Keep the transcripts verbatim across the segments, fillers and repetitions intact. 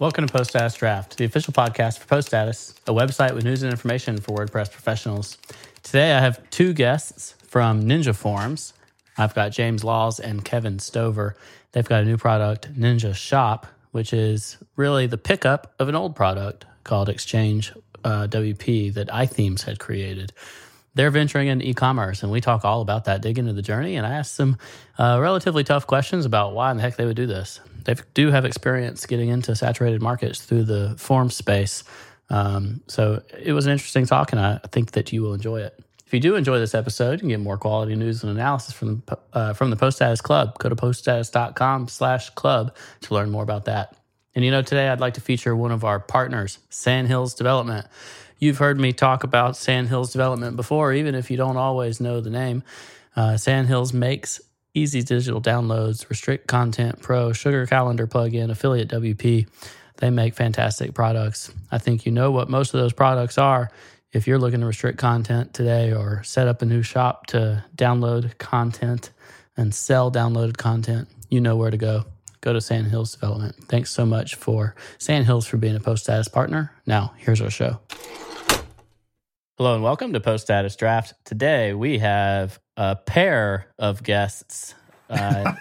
Welcome to Post Status Draft, the official podcast for Post Status, a website with news and information for WordPress professionals. Today I have two guests from Ninja Forms. I've got James Laws and Kevin Stover. They've got a new product, Ninja Shop, which is really the pickup of an old product called Exchange uh, W P that iThemes had created. They're venturing into e-commerce, and we talk all about that, dig into the journey, and I asked some uh, relatively tough questions about why in the heck they would do this. They do have experience getting into saturated markets through the form space. Um, so it was an interesting talk, and I think that you will enjoy it. If you do enjoy this episode, you can get more quality news and analysis from, uh, from the Post Status Club. Go to poststatus.com slash club to learn more about that. And you know, today I'd like to feature one of our partners, Sandhills Development. You've heard me talk about Sandhills Development before, even if you don't always know the name. Uh, Sandhills makes easy digital downloads, Restrict Content Pro, Sugar Calendar plugin, Affiliate W P. They make fantastic products. I think you know what most of those products are. If you're looking to restrict content today or set up a new shop to download content and sell downloaded content, you know where to go. Go to Sandhills Development. Thanks so much for Sandhills for being a Post Status partner. Now, here's our show. Hello and welcome to Post Status Draft. Today we have a pair of guests. Uh,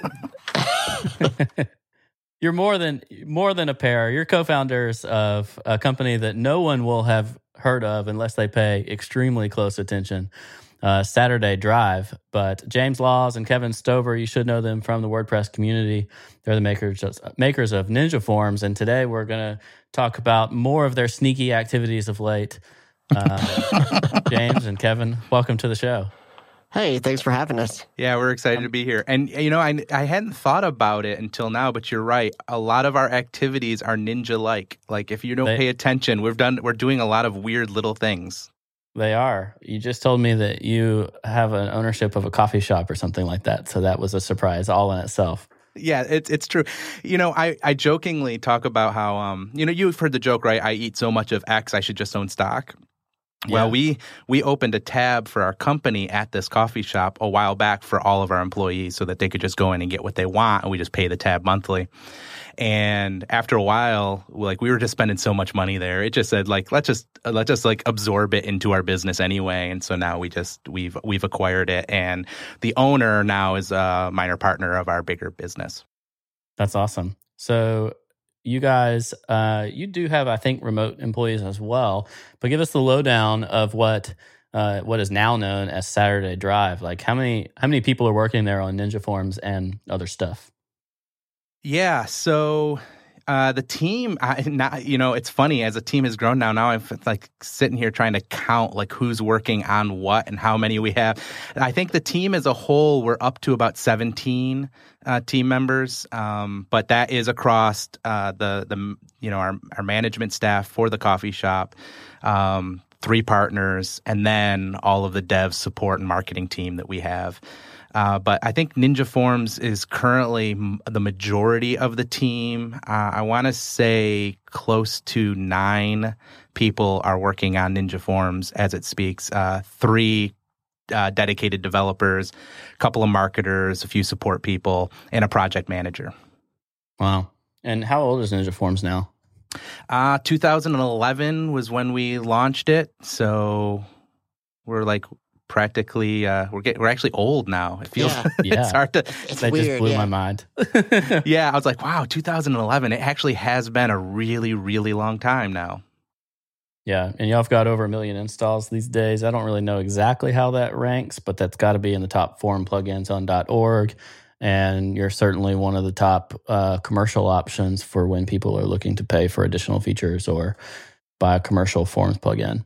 you're more than more than a pair. You're co-founders of a company that no one will have heard of unless they pay extremely close attention. Uh, Saturday Drive. But James Laws and Kevin Stover, you should know them from the WordPress community. They're the makers of, makers of Ninja Forms, and today we're going to talk about more of their sneaky activities of late. Uh, James and Kevin, welcome to the show. Hey, thanks for having us. Yeah, we're excited um, to be here. And, you know, I, I hadn't thought about it until now, but you're right. A lot of our activities are ninja-like. Like, if you don't they, pay attention, we've done, we're doing a lot of weird little things. They are. You just told me that you have an ownership of a coffee shop or something like that. So that was a surprise all in itself. Yeah, it's it's true. You know, I, I jokingly talk about how, um, you know, you've heard the joke, right? I eat so much of X, I should just own stock. Well, yeah. we we opened a tab for our company at this coffee shop a while back for all of our employees so that they could just go in and get what they want, and we just pay the tab monthly. And after a while, like we were just spending so much money there, it just said like let's just let's just like absorb it into our business anyway. And so now we just we've we've acquired it, and the owner now is a minor partner of our bigger business. That's awesome. So you guys, uh, you do have, I think, remote employees as well. But give us the lowdown of what uh, what is now known as Saturday Drive. Like, how many how many people are working there on Ninja Forms and other stuff? Yeah, so uh, the team, I, not, you know, it's funny as a team has grown now. Now I'm like sitting here trying to count like who's working on what and how many we have. And I think the team as a whole, we're up to about seventeen uh, team members, um, but that is across uh, the the you know our our management staff for the coffee shop, um, three partners, and then all of the dev support and marketing team that we have. Uh, but I think Ninja Forms is currently m- the majority of the team. Uh, I want to say close to nine people are working on Ninja Forms as it speaks. Uh, three uh, dedicated developers, a couple of marketers, a few support people, and a project manager. Wow. And how old is Ninja Forms now? Uh, two thousand eleven was when we launched it. So we're like... Practically, uh, we're get, we're actually old now. It feels yeah. it's yeah. hard to. It's that weird, just blew yeah. my mind. Yeah, I was like, wow, two thousand eleven. It actually has been a really, really long time now. Yeah, and y'all have got over a million installs these days. I don't really know exactly how that ranks, but that's got to be in the top form plugins on .org. And you're certainly one of the top uh, commercial options for when people are looking to pay for additional features or buy a commercial forms plugin.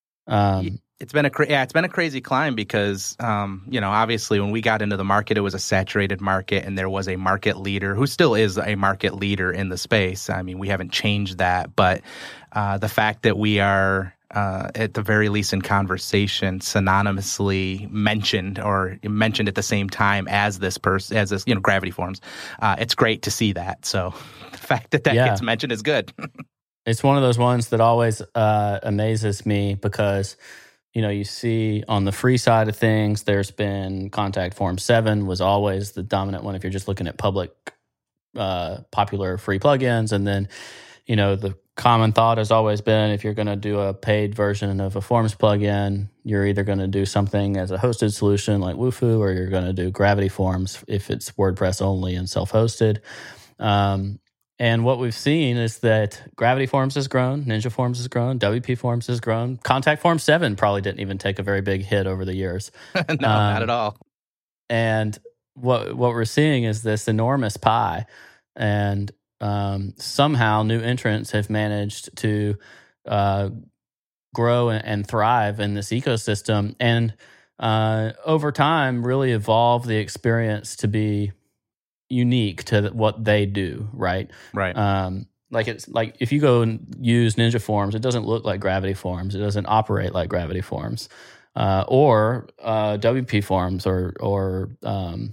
Um, It's been a cra- yeah, it's been a crazy climb because um, you know, obviously when we got into the market, it was a saturated market, and there was a market leader who still is a market leader in the space. I mean, we haven't changed that, but uh, the fact that we are uh, at the very least in conversation, synonymously mentioned or mentioned at the same time as this person, as this you know, Gravity Forms, uh, it's great to see that. So the fact that that yeah. gets mentioned is good. It's one of those ones that always uh, amazes me because. You know, you see on the free side of things, there's been Contact Form seven was always the dominant one if you're just looking at public, uh, popular free plugins. And then you know, the common thought has always been if you're going to do a paid version of a Forms plugin, you're either going to do something as a hosted solution like Wufoo, or you're going to do Gravity Forms if it's WordPress only and self-hosted. Um, and what we've seen is that Gravity Forms has grown, Ninja Forms has grown, W P Forms has grown. Contact Form seven probably didn't even take a very big hit over the years. no, um, not at all. And what what we're seeing is this enormous pie, and um, somehow new entrants have managed to uh, grow and, and thrive in this ecosystem, and uh, over time really evolve the experience to be unique to what they do, right? Right. Um, like it's like if you go and use Ninja Forms, it doesn't look like Gravity Forms. It doesn't operate like Gravity Forms, uh, or uh, W P Forms, or or um,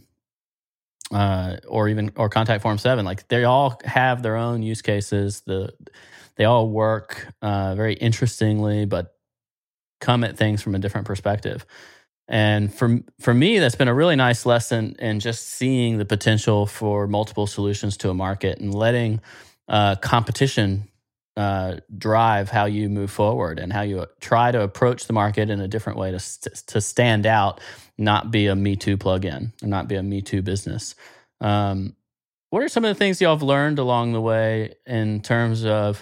uh, or even or Contact Form seven. Like they all have their own use cases. The they all work uh, very interestingly, but come at things from a different perspective. And for for me, that's been a really nice lesson in just seeing the potential for multiple solutions to a market and letting uh, competition uh, drive how you move forward and how you try to approach the market in a different way to st- to stand out, not be a Me Too plugin or not be a Me Too business. Um, what are some of the things y'all have learned along the way in terms of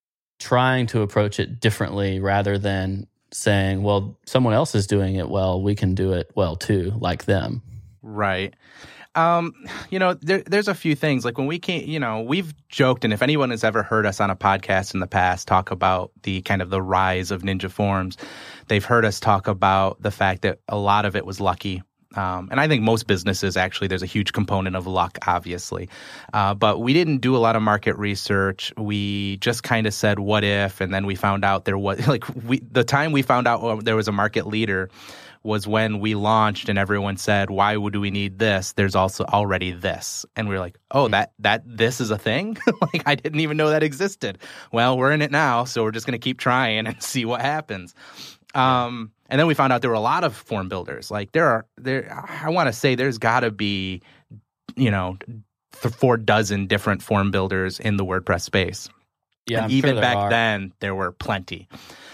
trying to approach it differently rather than saying, well, someone else is doing it well, we can do it well too, like them? Right. Um, you know, there, there's a few things. Like when we came, you know, we've joked, and if anyone has ever heard us on a podcast in the past talk about the kind of the rise of Ninja Forms, they've heard us talk about the fact that a lot of it was lucky. Um, and I think most businesses, actually, there's a huge component of luck, obviously. Uh, but we didn't do a lot of market research. We just kind of said, what if? And then we found out there was, like, we the time we found out oh, there was a market leader was when we launched and everyone said, why would we need this? There's also already this. And we were like, oh, that, that this is a thing? Like, I didn't even know that existed. Well, we're in it now, so we're just going to keep trying and see what happens. Um, and then we found out there were a lot of form builders. Like there are there, I want to say there's got to be, you know, th- four dozen different form builders in the WordPress space. Yeah, and I'm even sure there back are. then there were plenty.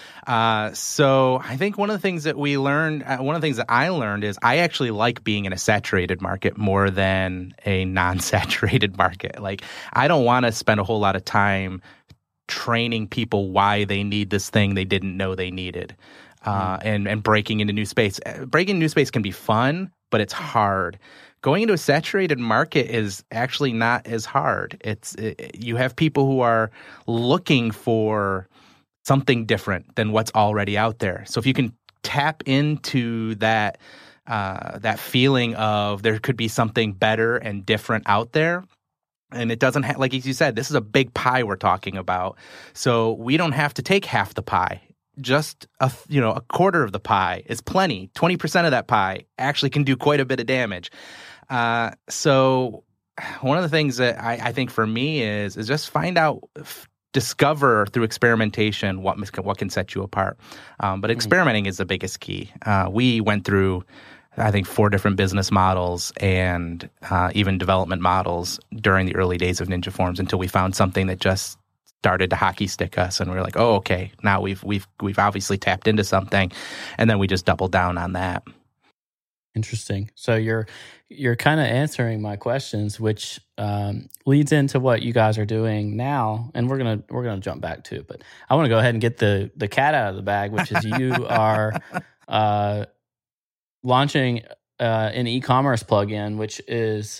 Uh, so I think one of the things that we learned, uh, one of the things that I learned is I actually like being in a saturated market more than a non-saturated market. Like I don't want to spend a whole lot of time training people why they need this thing they didn't know they needed. Uh, and, and breaking into new space. Breaking into new space can be fun, but it's hard. Going into a saturated market is actually not as hard. It's it, you have people who are looking for something different than what's already out there. So if you can tap into that uh, that feeling of there could be something better and different out there, and it doesn't have, like you said, this is a big pie we're talking about. So we don't have to take half the pie. Just a you know a quarter of the pie is plenty. twenty percent of that pie actually can do quite a bit of damage. Uh, so one of the things that I, I think for me is is just find out, f- discover through experimentation what what can set you apart. Um, but experimenting mm-hmm. is the biggest key. Uh, we went through, I think, four different business models and uh, even development models during the early days of Ninja Forms until we found something that just started to hockey stick us, and we were like, "Oh, okay, now we've we've we've obviously tapped into something," and then we just doubled down on that. Interesting. So you're you're kind of answering my questions, which um, leads into what you guys are doing now, and we're gonna we're gonna jump back to. But I want to go ahead and get the the cat out of the bag, which is you are uh, launching uh, an e-commerce plugin, which is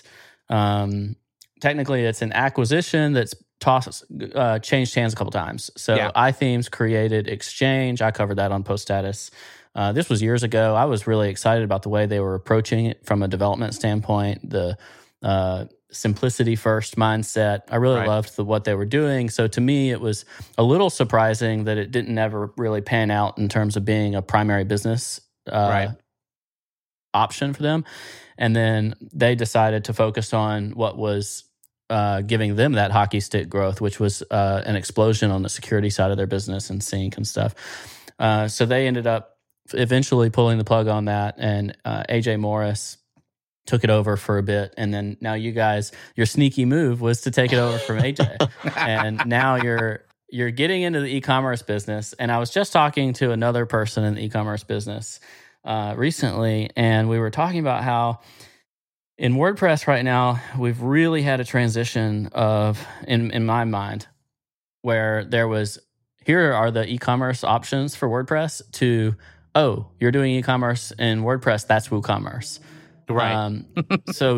um, technically it's an acquisition that's tossed uh, changed hands a couple times. So yeah. iThemes created Exchange. I covered that on Post Status. Uh, this was years ago. I was really excited about the way they were approaching it from a development standpoint, the uh, simplicity first mindset. I really right. loved the, what they were doing. So to me, it was a little surprising that it didn't ever really pan out in terms of being a primary business uh, right. option for them. And then they decided to focus on what was uh, giving them that hockey stick growth, which was uh, an explosion on the security side of their business and sync and stuff. Uh, so they ended up eventually pulling the plug on that, and uh, A J Morris took it over for a bit, and then now you guys, your sneaky move was to take it over from A J, and now you're you're getting into the e-commerce business. And I was just talking to another person in the e-commerce business uh, recently, and we were talking about how in WordPress right now we've really had a transition of, in in my mind, where there was, here are the e-commerce options for WordPress, to, oh, you're doing e-commerce in WordPress, that's WooCommerce. Right. Um, so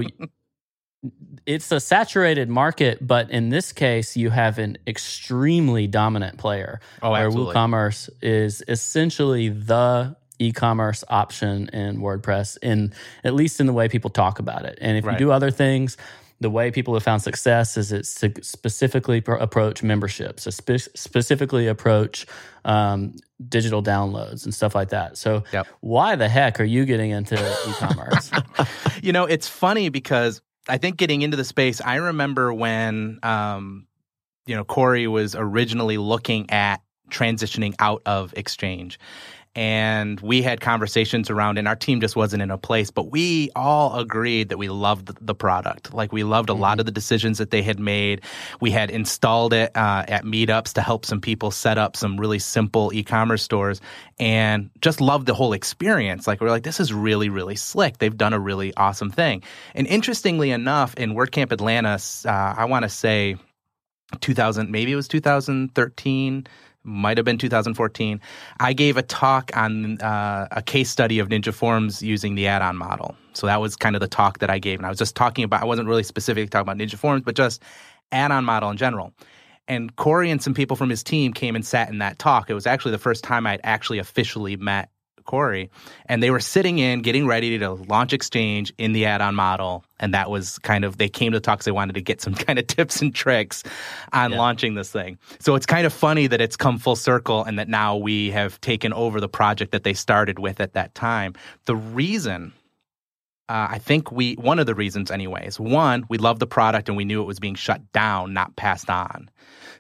it's a saturated market, but in this case, you have an extremely dominant player. Oh, where absolutely. WooCommerce is essentially the e-commerce option in WordPress, in at least in the way people talk about it. And if Right. you do other things, the way people have found success is it's to specifically pro- approach memberships, to spe- specifically approach um, digital downloads and stuff like that. So Yep. why the heck are you getting into e-commerce? You know, it's funny because I think getting into the space, I remember when, um, you know, Corey was originally looking at transitioning out of Exchange. And we had conversations around, and our team just wasn't in a place, but we all agreed that we loved the product. Like, we loved a mm-hmm. lot of the decisions that they had made. We had installed it uh, at meetups to help some people set up some really simple e-commerce stores, and just loved the whole experience. Like, we're like, this is really, really slick. They've done a really awesome thing. And interestingly enough, in WordCamp Atlanta, uh, I want to say two thousand, maybe it was two thousand thirteen, might have been two thousand fourteen, I gave a talk on uh, a case study of Ninja Forms using the add-on model. So that was kind of the talk that I gave. And I was just talking about, I wasn't really specifically talking about Ninja Forms, but just add-on model in general. And Corey and some people from his team came and sat in that talk. It was actually the first time I'd actually officially met Corey. And they were sitting in, getting ready to launch Exchange in the add-on model. And that was kind of, they came to the talk because they wanted to get some kind of tips and tricks on yeah. launching this thing. So it's kind of funny that it's come full circle and that now we have taken over the project that they started with at that time. The reason, uh, I think we, one of the reasons anyways, one, we loved the product and we knew it was being shut down, not passed on.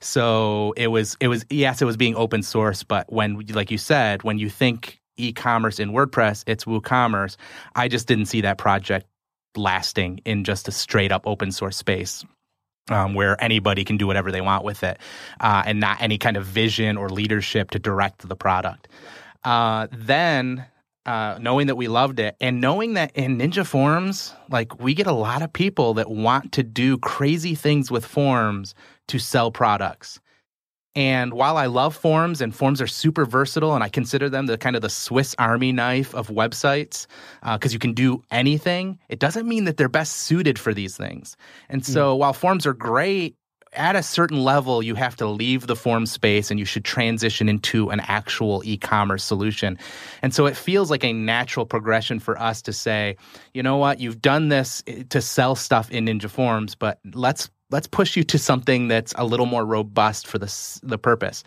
So it was, it was, yes, it was being open source, but when, like you said, when you think e-commerce in WordPress, it's WooCommerce. I just didn't see that project lasting in just a straight up open source space um, where anybody can do whatever they want with it uh, and not any kind of vision or leadership to direct the product. Uh, then uh, knowing that we loved it and knowing that in Ninja Forms, like, we get a lot of people that want to do crazy things with forms to sell products. And while I love forms, and forms are super versatile, and I consider them the kind of the Swiss Army knife of websites, because uh, you can do anything, it doesn't mean that they're best suited for these things. And so mm. while forms are great, at a certain level, you have to leave the form space and you should transition into an actual e-commerce solution. And so it feels like a natural progression for us to say, you know what, you've done this to sell stuff in Ninja Forms, but let's Let's push you to something that's a little more robust for the the purpose.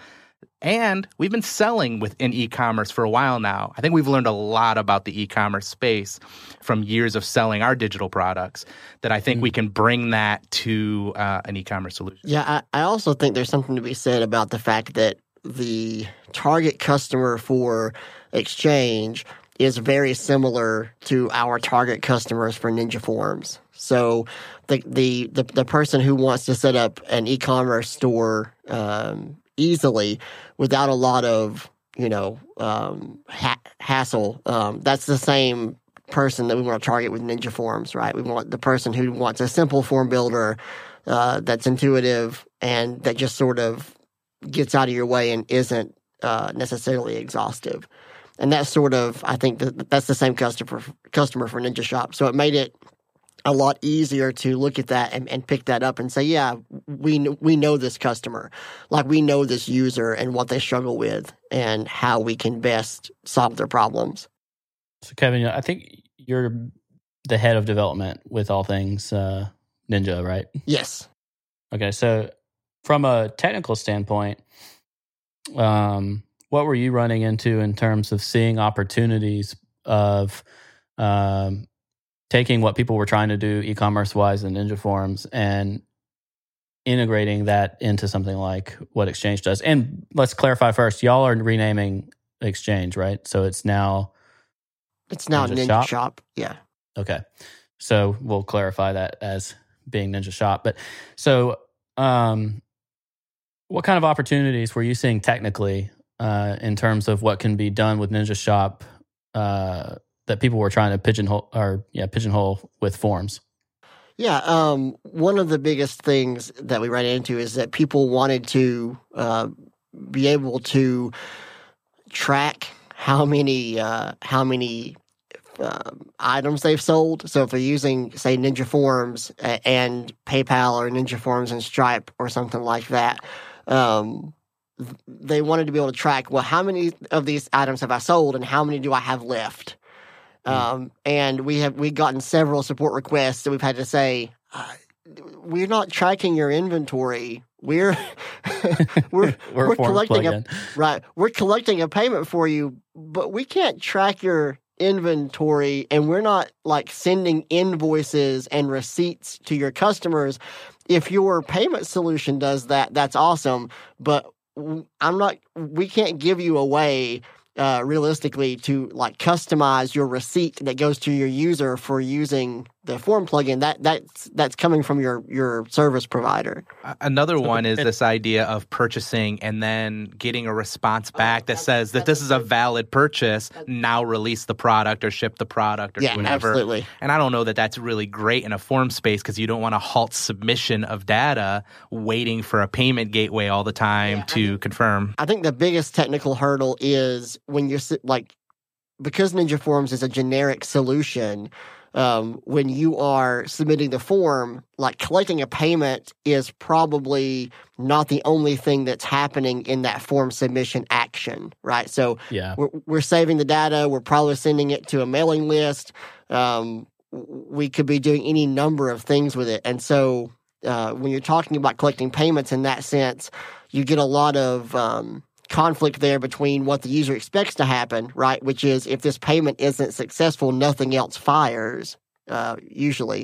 And we've been selling within e-commerce for a while now. I think we've learned a lot about the e-commerce space from years of selling our digital products that I think mm. we can bring that to uh, an e-commerce solution. Yeah, I, I also think there's something to be said about the fact that the target customer for Exchange is very similar to our target customers for Ninja Forms. So the the the, the person who wants to set up an e-commerce store um, easily without a lot of, you know, um, ha- hassle, um, that's the same person that we want to target with Ninja Forms, right? We want the person who wants a simple form builder uh, that's intuitive and that just sort of gets out of your way and isn't uh, necessarily exhaustive. And that's sort of, I think that that's the same customer customer for Ninja Shop. So it made it a lot easier to look at that and, and pick that up and say, yeah, we we know this customer. Like, we know this user and what they struggle with and how we can best solve their problems. So, Kevin, I think you're the head of development with all things uh, Ninja, right? Yes. Okay, so from a technical standpoint, um, what were you running into in terms of seeing opportunities of um, taking what people were trying to do e-commerce wise in Ninja Forms and integrating that into something like what Exchange does? And let's clarify first, y'all are renaming Exchange, right? So it's now it's now Ninja, Ninja Shop? Shop. Yeah. Okay. So we'll clarify that as being Ninja Shop. But so um, what kind of opportunities were you seeing technically uh, in terms of what can be done with Ninja Shop uh, that people were trying to pigeonhole or yeah pigeonhole with forms? Yeah, um, one of the biggest things that we ran into is that people wanted to uh, be able to track how many uh, how many uh, items they've sold. So if they're using, say, Ninja Forms and PayPal or Ninja Forms and Stripe or something like that, um, they wanted to be able to track, well, how many of these items have I sold and how many do I have left? Um, and we have we gotten several support requests that we've had to say, uh, we're not tracking your inventory. We're we're we're, we're collecting a plug-in. right. We're collecting a payment for you, but we can't track your inventory, and we're not like sending invoices and receipts to your customers. If your payment solution does that, that's awesome. But I'm not. We can't give you a way. Uh, realistically, to like customize your receipt that goes to your user for using the form plugin, that that's that's coming from your your service provider. Another So one is it- this idea of purchasing and then getting a response back that says that this is a valid purchase. Now release the product or ship the product or Yeah, whatever. absolutely. And I don't know that that's really great in a form space because you don't want to halt submission of data waiting for a payment gateway all the time Yeah, I to confirm. I think the biggest technical hurdle is when you're si- like, because Ninja Forms is a generic solution, um, when you are submitting the form, like collecting a payment is probably not the only thing that's happening in that form submission action, right? So Yeah. we're, we're saving the data. We're probably sending it to a mailing list. Um, we could be doing any number of things with it. And so uh, when you're talking about collecting payments in that sense, you get a lot of um, conflict there between what the user expects to happen, right? Which is if this payment isn't successful, nothing else fires, uh, usually.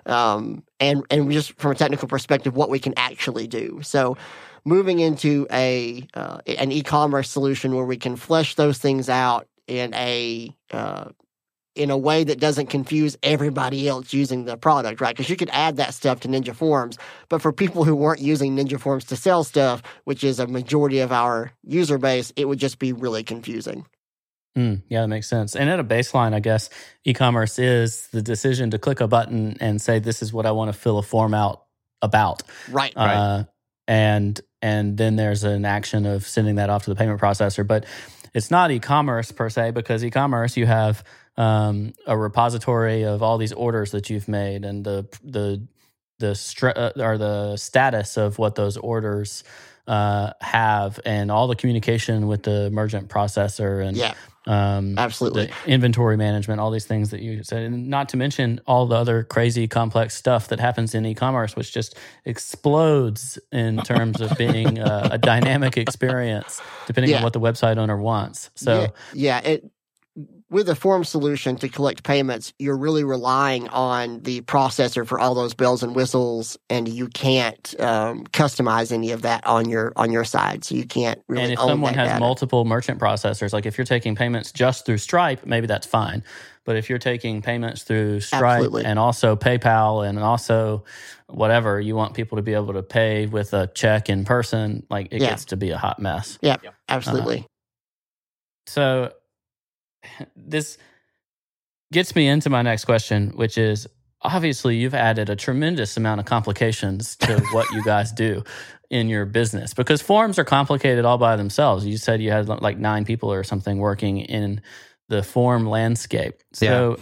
Um, and, and just from a technical perspective, what we can actually do. So moving into a uh, an e-commerce solution where we can flesh those things out in a uh, in a way that doesn't confuse everybody else using the product, right? Because you could add that stuff to Ninja Forms, but for people who weren't using Ninja Forms to sell stuff, which is a majority of our user base, it would just be really confusing. Mm, yeah, that makes sense. And at a baseline, I guess, e-commerce is the decision to click a button and say, this is what I want to fill a form out about. Right. Uh, and and then there's an action of sending that off to the payment processor. But it's not e-commerce per se, because e-commerce, you have um, a repository of all these orders that you've made and the the the stra- uh, or the status of what those orders uh, have, and all the communication with the merchant processor and Yeah, um, absolutely. the inventory management, all these things that you said, and not to mention all the other crazy complex stuff that happens in e-commerce, which just explodes in terms of being a, a dynamic experience, depending Yeah. on what the website owner wants. So, yeah, yeah it, with a form solution to collect payments, you're really relying on the processor for all those bells and whistles, and you can't um, customize any of that on your on your side. So you can't really and if own someone that has data. multiple merchant processors, like if you're taking payments just through Stripe, maybe that's fine. But if you're taking payments through Stripe Absolutely. and also PayPal and also whatever, you want people to be able to pay with a check in person, like it Yeah. gets to be a hot mess. Yeah, absolutely. So this gets me into my next question, which is, obviously you've added a tremendous amount of complications to what you guys do in your business, because forms are complicated all by themselves. You said you had like nine people or something working in the form landscape. So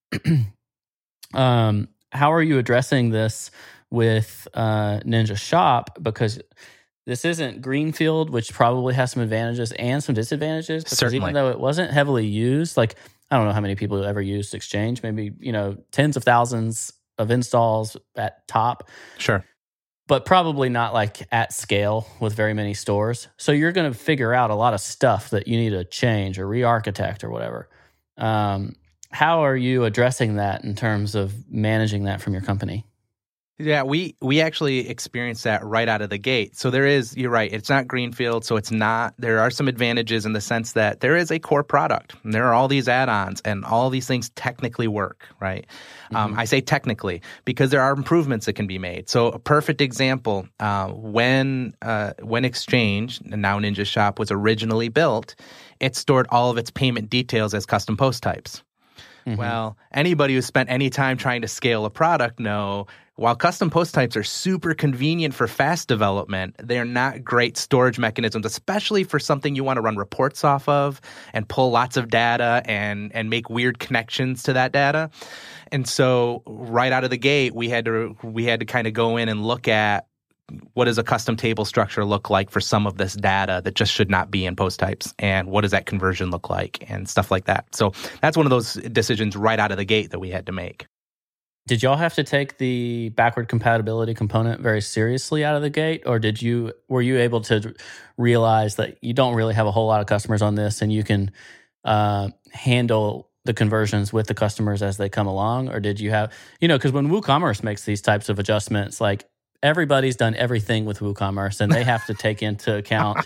um, how are you addressing this with uh, Ninja Shop? Because this isn't Greenfield, which probably has some advantages and some disadvantages. Because Certainly. even though it wasn't heavily used, like I don't know how many people ever used Exchange, maybe, you know, tens of thousands of installs at top, Sure. but probably not like at scale with very many stores. So you're going to figure out a lot of stuff that you need to change or re-architect or whatever. Um, how are you addressing that in terms of managing that from your company? Yeah, we we actually experienced that right out of the gate. So there is, you're right, it's not greenfield, so it's not, there are some advantages in the sense that there is a core product. And there are all these add-ons, and all these things technically work, right? Mm-hmm. Um, I say technically because there are improvements that can be made. So a perfect example, uh, when uh, when Exchange, and now Ninja Shop, was originally built, it stored all of its payment details as custom post types. Mm-hmm. Well, anybody who spent any time trying to scale a product know while custom post types are super convenient for fast development, they're not great storage mechanisms, especially for something you want to run reports off of and pull lots of data and, and make weird connections to that data. And so right out of the gate, we had to we had to kind of go in and look at what does a custom table structure look like for some of this data that just should not be in post types, and what does that conversion look like and stuff like that. So that's one of those decisions right out of the gate that we had to make. Did y'all have to take the backward compatibility component very seriously out of the gate, or did you were you able to realize that you don't really have a whole lot of customers on this and you can uh, handle the conversions with the customers as they come along? Or did you have, you know, because when WooCommerce makes these types of adjustments, like everybody's done everything with WooCommerce and they have to take into account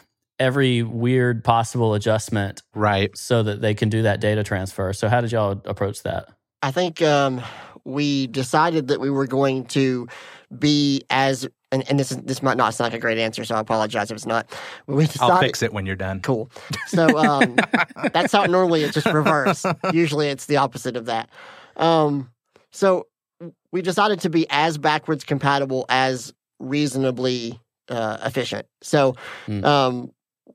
every weird possible adjustment, right, so that they can do that data transfer. So how did y'all approach that? I think um, we decided that we were going to be as, and, and this is, this might not sound like a great answer, so I apologize if it's not. We decided, I'll fix it when you're done. Cool. So um, that's how normally it's just reverse. Usually it's the opposite of that. Um, so we decided to be as backwards compatible as reasonably uh, efficient. So mm. um,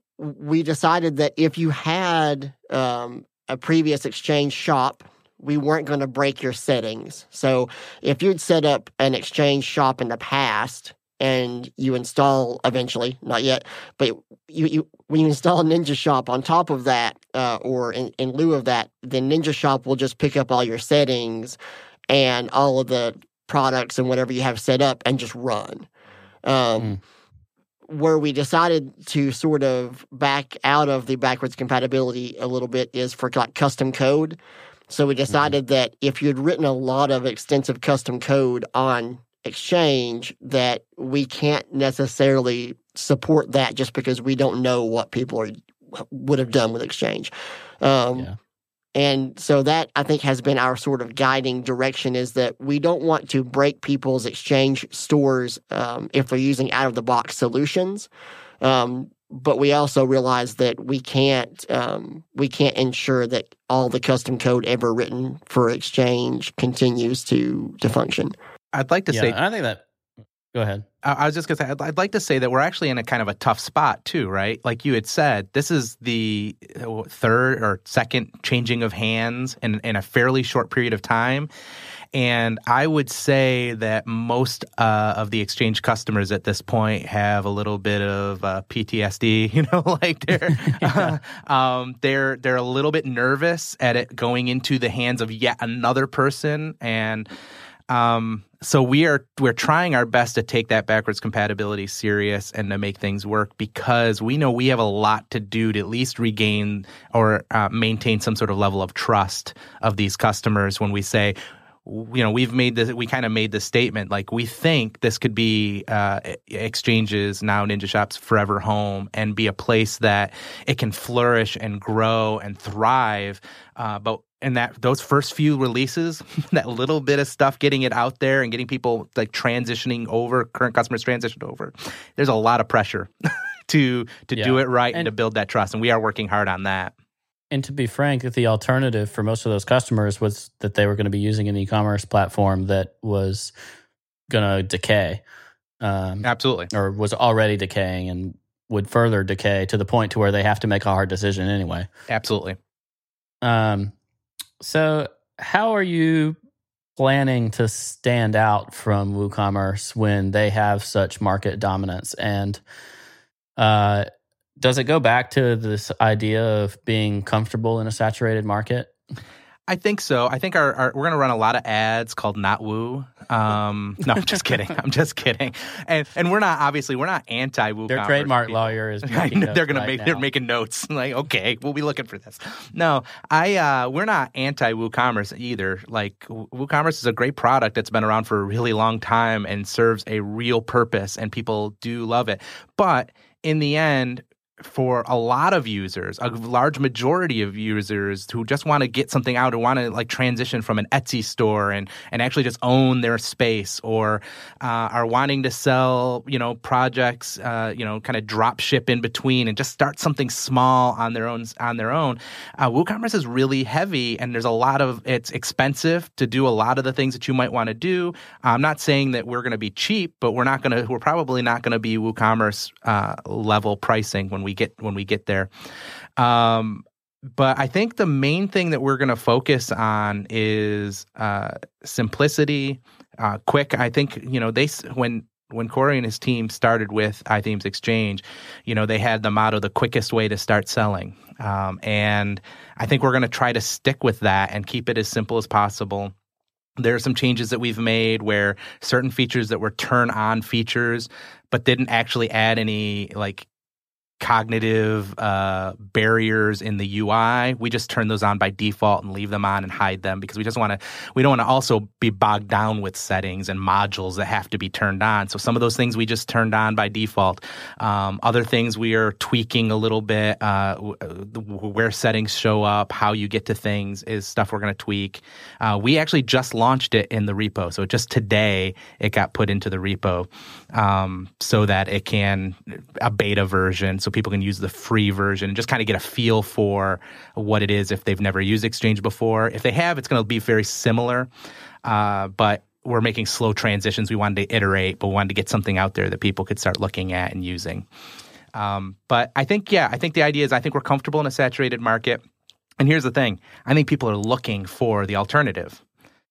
we decided that if you had um, a previous Exchange shop, we weren't going to break your settings. So if you'd set up an Exchange shop in the past and you install eventually, not yet, but you, you when you install Ninja Shop on top of that uh, or in, in lieu of that, then Ninja Shop will just pick up all your settings and all of the products and whatever you have set up and just run. Um, mm. Where we decided to sort of back out of the backwards compatibility a little bit is for like custom code. So we decided mm-hmm. that if you'd written a lot of extensive custom code on Exchange, that we can't necessarily support that just because we don't know what people are, would have done with Exchange. Um, yeah. And so that, I think, has been our sort of guiding direction, is that we don't want to break people's Exchange stores um, if they're using out-of-the-box solutions. Um, but we also realize that we can't um, we can't ensure that all the custom code ever written for Exchange continues to to function. I'd like to yeah, say, I think that. Go ahead. I was just going to say, I'd, I'd like to say that we're actually in a kind of a tough spot too, right? Like you had said, this is the third or second changing of hands in, in a fairly short period of time. And I would say that most uh, of the Exchange customers at this point have a little bit of uh, P T S D. You know, like they're yeah. uh, um, they're they're a little bit nervous at it going into the hands of yet another person, and um, so we are we're trying our best to take that backwards compatibility serious and to make things work, because we know we have a lot to do to at least regain or uh, maintain some sort of level of trust of these customers when we say, you know, we've made this, we kind of made this statement, like we think this could be uh, Exchange's, now Ninja Shop's forever home, and be a place that it can flourish and grow and thrive. Uh, but in that, those first few releases, that little bit of stuff, getting it out there and getting people like transitioning over, current customers transitioned over, there's a lot of pressure to to yeah. do it right and, and to build that trust. And we are working hard on that. And to be frank, the alternative for most of those customers was that they were going to be using an e-commerce platform that was going to decay. Um, Absolutely. Or was already decaying and would further decay to the point to where they have to make a hard decision anyway. Absolutely. Um. So how are you planning to stand out from WooCommerce when they have such market dominance? And uh does it go back to this idea of being comfortable in a saturated market? I think so. I think our, our we're going to run a lot of ads called Not Woo. Um, no, I'm just kidding. I'm just kidding. And and we're not obviously we're not anti WooCommerce. Their trademark people. lawyer is. I know, they're going right to make now. they're making notes. Like, okay, we'll be looking for this. No, I uh, we're not anti WooCommerce either. Like WooCommerce is a great product that's been around for a really long time and serves a real purpose, and people do love it. But in the end, for a lot of users, a large majority of users who just want to get something out or want to like transition from an Etsy store and, and actually just own their space, or uh, are wanting to sell, you know, projects, uh, you know, kind of drop ship in between and just start something small on their own. On their own, uh, WooCommerce is really heavy, and there's a lot of it's expensive to do a lot of the things that you might want to do. I'm not saying that we're going to be cheap, but we're not going to. We're probably not going to be WooCommerce uh, level pricing when we get when we get there. Um, but I think the main thing that we're going to focus on is uh, simplicity, uh, quick. I think, you know, they when when Corey and his team started with iThemes Exchange, you know, they had the motto, the quickest way to start selling. Um, and I think we're going to try to stick with that and keep it as simple as possible. There are some changes that we've made where certain features that were turn on features, but didn't actually add any like cognitive uh, barriers in the U I. We just turn those on by default and leave them on and hide them because we just want to, we don't want to also be bogged down with settings and modules that have to be turned on. So some of those things we just turned on by default. Um, other things we are tweaking a little bit, uh, where settings show up, how you get to things is stuff we're going to tweak. Uh, we actually just launched it in the repo. So just today it got put into the repo um, so that it can, a beta version. So people can use the free version and just kind of get a feel for what it is if they've never used Exchange before. If they have, it's going to be very similar, uh, but we're making slow transitions. We wanted to iterate, but we wanted to get something out there that people could start looking at and using. Um, but I think, yeah, I think the idea is I think we're comfortable in a saturated market. And here's the thing. I think people are looking for the alternative.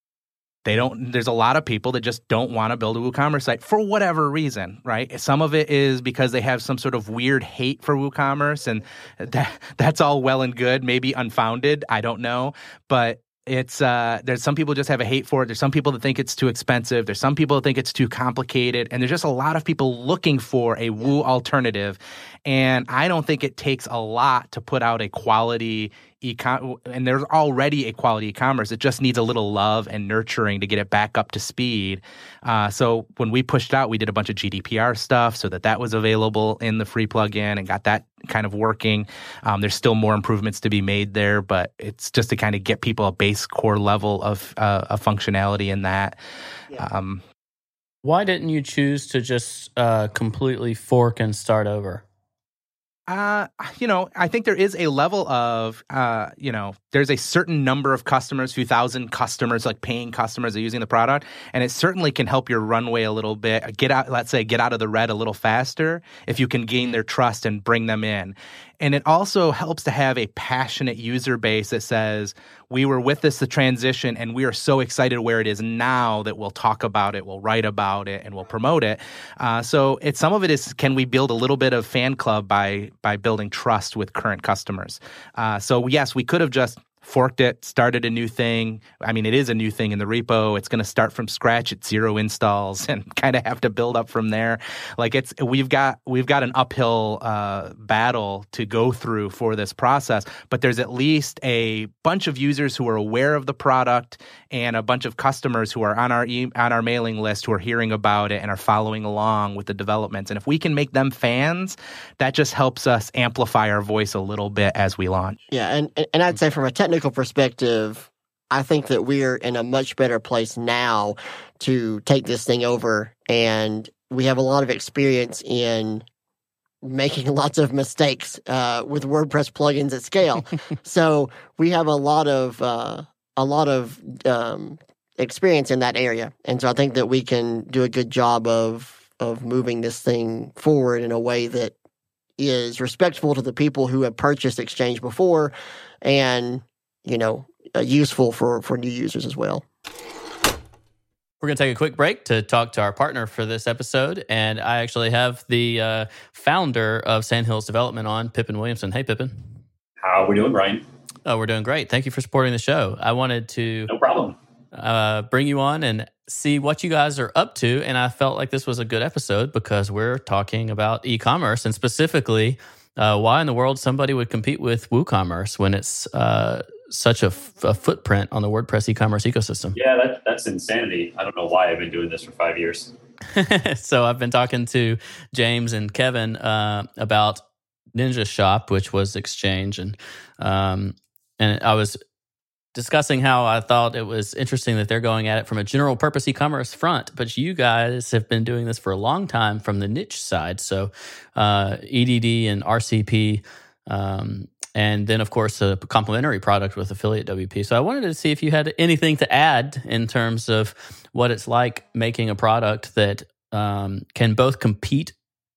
They don't, there's a lot of people that just don't want to build a WooCommerce site for whatever reason, right? Some of it is because they have some sort of weird hate for WooCommerce, and that, that's all well and good, maybe unfounded, I don't know. But it's, uh, there's some people just have a hate for it. There's some people that think it's too expensive. There's some people that think it's too complicated. And there's just a lot of people looking for a Woo alternative. And I don't think it takes a lot to put out a quality e-com, and there's already a quality e-commerce. It just needs a little love and nurturing to get it back up to speed. Uh, so when we pushed out, we did a bunch of G D P R stuff so that that was available in the free plugin and got that kind of working. Um, there's still more improvements to be made there, but it's just to kind of get people a base core level of, uh, of functionality in that. Yeah. Um, Why didn't you choose to just uh, completely fork and start over? Uh, you know, I think there is a level of, uh, you know, there's a certain number of customers, few thousand customers, like paying customers are using the product. And it certainly can help your runway a little bit, get out, let's say, get out of the red a little faster if you can gain their trust and bring them in. And it also helps to have a passionate user base that says, we were with this, the transition, and we are so excited where it is now that we'll talk about it, we'll write about it, and we'll promote it. Uh, so it's, some of it is, can we build a little bit of fan club by by building trust with current customers? Uh, so yes, we could have just forked it, started a new thing. I mean, it is a new thing in the repo. It's going to start from scratch at zero installs and kind of have to build up from there. Like it's, we've got, we've got an uphill uh, battle to go through for this process, but there's at least a bunch of users who are aware of the product and a bunch of customers who are on our e- on our mailing list who are hearing about it and are following along with the developments. And if we can make them fans, that just helps us amplify our voice a little bit as we launch. Yeah, and, and I'd say from a technical perspective, I think that we're in a much better place now to take this thing over, and we have a lot of experience in making lots of mistakes uh, with WordPress plugins at scale. So we have a lot of uh, a lot of um, experience in that area, and so I think that we can do a good job of of moving this thing forward in a way that is respectful to the people who have purchased Exchange before, and you know, uh, useful for, for new users as well. We're going to take a quick break to talk to our partner for this episode. And I actually have the uh, founder of Sandhills Development on, Pippin Williamson. Hey, Pippin. How are we doing, Brian? Oh, we're doing great. Thank you for supporting the show. I wanted to no problem. Uh, bring you on and see what you guys are up to. And I felt like this was a good episode because we're talking about e-commerce and specifically uh, why in the world somebody would compete with WooCommerce when it's uh, such a, f- a footprint on the WordPress e-commerce ecosystem. Yeah, that, that's insanity. I don't know why I've been doing this for five years. So I've been talking to James and Kevin uh, about Ninja Shop, which was Exchange, and um, and I was discussing how I thought it was interesting that they're going at it from a general purpose e-commerce front, but you guys have been doing this for a long time from the niche side. So uh, E D D and R C P, um, and then of course a complementary product with Affiliate W P. So I wanted to see if you had anything to add in terms of what it's like making a product that um, can both compete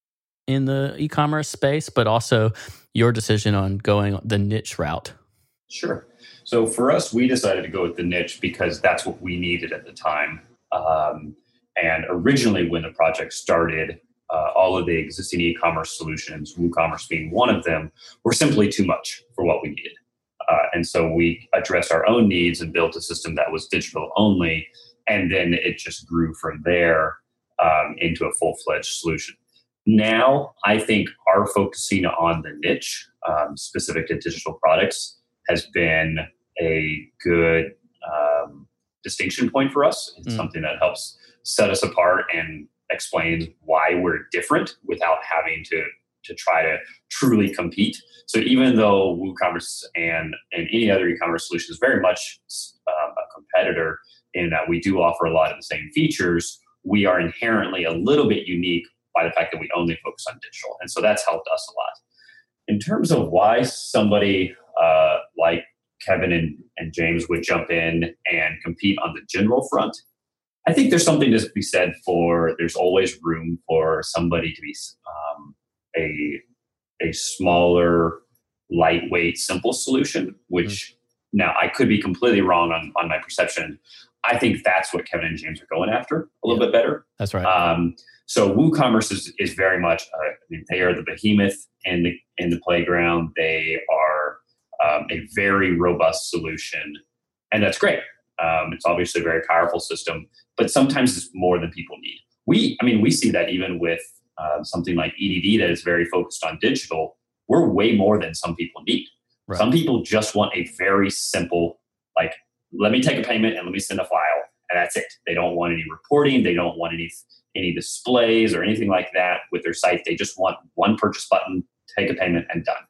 in the e-commerce space, but also your decision on going the niche route. Sure. So for us, we decided to go with the niche because that's what we needed at the time. Um, and originally when the project started, uh, all of the existing e-commerce solutions, WooCommerce being one of them, were simply too much for what we needed. Uh, and so we addressed our own needs and built a system that was digital only. And then it just grew from there um, into a full-fledged solution. Now, I think our focusing on the niche, um, specific to digital products, has been a good um, distinction point for us. It's mm. something that helps set us apart and explains why we're different without having to to try to truly compete. So even though WooCommerce and, and any other e-commerce solution is very much um, a competitor in that we do offer a lot of the same features, we are inherently a little bit unique by the fact that we only focus on digital. And so that's helped us a lot. In terms of why somebody uh, like Kevin and, and James would jump in and compete on the general front, I think there's something to be said for there's always room for somebody to be um, a, a smaller, lightweight, simple solution, which mm-hmm. now I could be completely wrong on, on my perception. I think that's what Kevin and James are going after a little yeah, bit better. That's right. Um, so WooCommerce is, is very much, uh, I mean, they are the behemoth in the in the playground. They are um, a very robust solution, and that's great. Um, it's obviously a very powerful system, but sometimes it's more than people need. We, I mean, we see that even with uh, something like E D D that is very focused on digital. We're way more than some people need. Right. Some people just want a very simple, like, let me take a payment and let me send a file, and that's it. They don't want any reporting. They don't want any any displays or anything like that with their site. They just want one purchase button, take a payment, and done.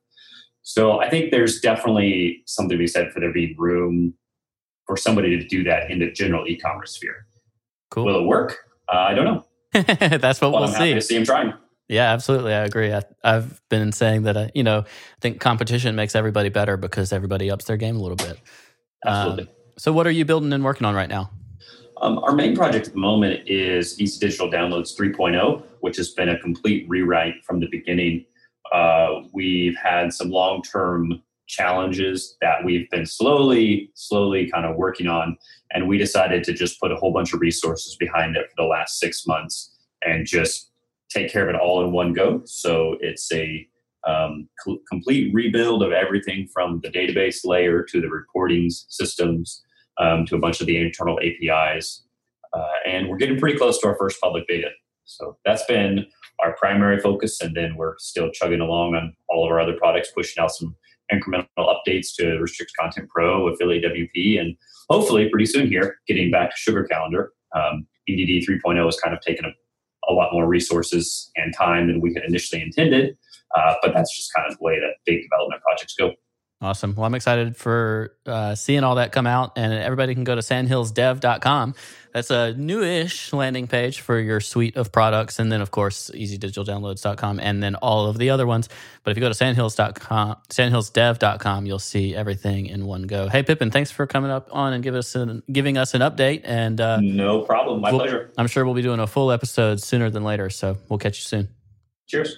So I think there's definitely something to be said for there being room for somebody to do that in the general e-commerce sphere. Cool. Will it work? Uh, I don't know. That's what well, we'll I'm see. Happy to see him trying. Yeah, absolutely. I agree. I, I've been saying that, uh, you know, I think competition makes everybody better because everybody ups their game a little bit. Absolutely. Um, so what are you building and working on right now? Um, our main project at the moment is Easy Digital Downloads three point oh, which has been a complete rewrite from the beginning. Uh, we've had some long-term challenges that we've been slowly, slowly kind of working on, and we decided to just put a whole bunch of resources behind it for the last six months and just take care of it all in one go. So it's a um, co- complete rebuild of everything from the database layer to the reporting systems um, to a bunch of the internal A P Is. Uh, and we're getting pretty close to our first public beta. So that's been our primary focus. And then we're still chugging along on all of our other products, pushing out some incremental updates to Restrict Content Pro, Affiliate W P, and hopefully pretty soon here, getting back to Sugar Calendar. Um, E D D three point oh has kind of taken a, a lot more resources and time than we had initially intended. Uh, but that's just kind of the way that big development projects go. Awesome. Well, I'm excited for uh, seeing all that come out, and everybody can go to sandhills dev dot com. That's a newish landing page for your suite of products, and then, of course, easy digital downloads dot com, and then all of the other ones. But if you go to sandhills dot com, sandhills dev dot com, you'll see everything in one go. Hey, Pippin, thanks for coming up on and give us an, giving us an update. And uh, no problem. My we'll, pleasure. I'm sure we'll be doing a full episode sooner than later, so we'll catch you soon. Cheers.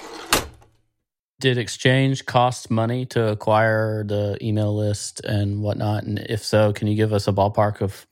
Did Exchange cost money to acquire the email list and whatnot? And if so, can you give us a ballpark of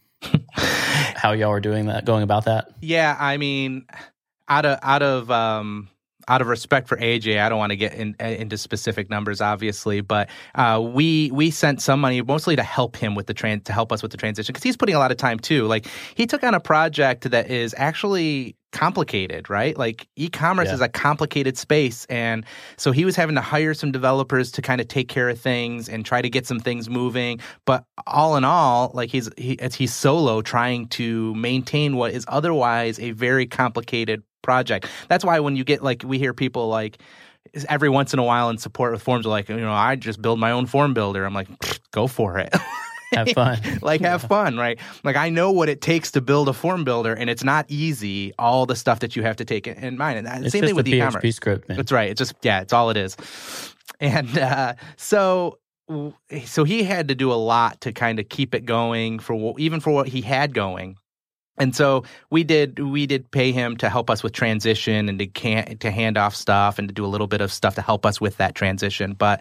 how y'all are doing that, going about that? Yeah, I mean, out of out of um, out of respect for A J, I don't want to get in, into specific numbers, obviously, but uh, we we sent some money mostly to help him with the trans to help us with the transition because he's putting a lot of time too. Like he took on a project that is actually complicated, right? Like e-commerce yeah. is a complicated space, and so he was having to hire some developers to kind of take care of things and try to get some things moving. But all in all, like he's he, he's solo trying to maintain what is otherwise a very complicated project. That's why when you get like we hear people like every once in a while in support with forms are like, you know, I just build my own form builder. I'm like, go for it. Have fun. like have yeah. fun, right? Like I know what it takes to build a form builder, and it's not easy. All the stuff that you have to take in mind, and it's same just thing with a e-commerce. P H P script, man. That's right. It's just yeah, it's all it is. And uh, so so he had to do a lot to kind of keep it going for even for what he had going. And so we did we did pay him to help us with transition and to can, to hand off stuff and to do a little bit of stuff to help us with that transition. But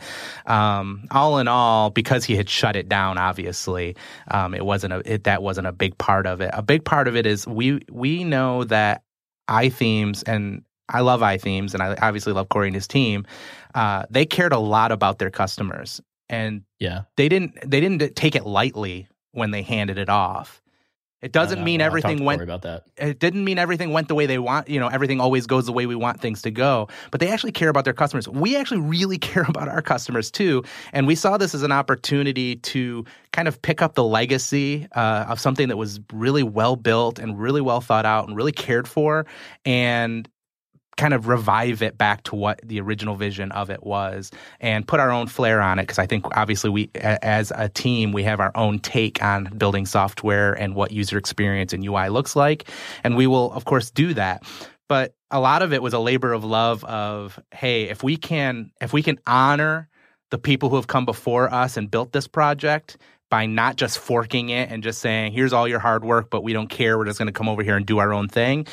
um, all in all, because he had shut it down, obviously, um, it wasn't a it, that wasn't a big part of it. A big part of it is we we know that iThemes, and I love iThemes, and I obviously love Corey and his team. Uh, they cared a lot about their customers, and yeah, they didn't they didn't take it lightly when they handed it off. It doesn't no, mean no, everything went. About that. It didn't mean everything went the way they want. You know, everything always goes the way we want things to go. But they actually care about their customers. We actually really care about our customers too. And we saw this as an opportunity to kind of pick up the legacy uh, of something that was really well built and really well thought out and really cared for, and kind of revive it back to what the original vision of it was and put our own flair on it. Because I think obviously we, as a team, we have our own take on building software and what user experience and U I looks like. And we will, of course, do that. But a lot of it was a labor of love of, hey, if we can, if we can honor the people who have come before us and built this project by not just forking it and just saying, here's all your hard work, but we don't care. We're just going to come over here and do our own thing.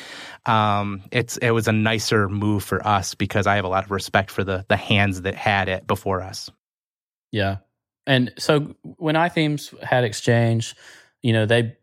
Um, it's it was a nicer move for us because I have a lot of respect for the the hands that had it before us. Yeah. And so when iThemes had Exchange, you know, they